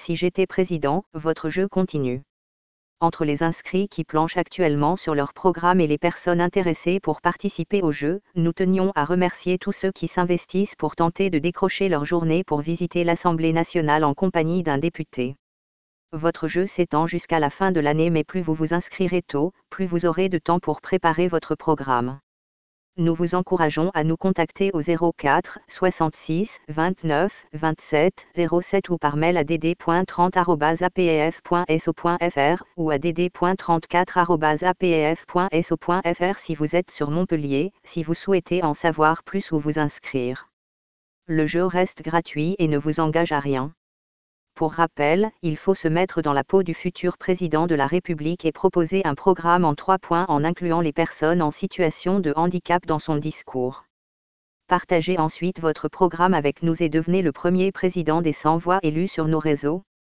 Si j'étais président, votre jeu continue. Entre les inscrits qui planchent actuellement sur leur programme et les personnes intéressées pour participer au jeu, nous tenions à remercier tous ceux qui s'investissent pour tenter de décrocher leur journée pour visiter l'Assemblée nationale en compagnie d'un député. Votre jeu s'étend jusqu'à la fin de l'année, mais plus vous vous inscrirez tôt, plus vous aurez de temps pour préparer votre programme. Nous vous encourageons à nous contacter au 04 66 29 27 07 ou par mail à dd.30@apef.so.fr ou à dd.34@apef.so.fr si vous êtes sur Montpellier, si vous souhaitez en savoir plus ou vous inscrire. Le jeu reste gratuit et ne vous engage à rien. Pour rappel, il faut se mettre dans la peau du futur président de la République et proposer un programme en 3 points en incluant les personnes en situation de handicap dans son discours. Partagez ensuite votre programme avec nous et devenez le premier président des 100 voix élus sur nos réseaux.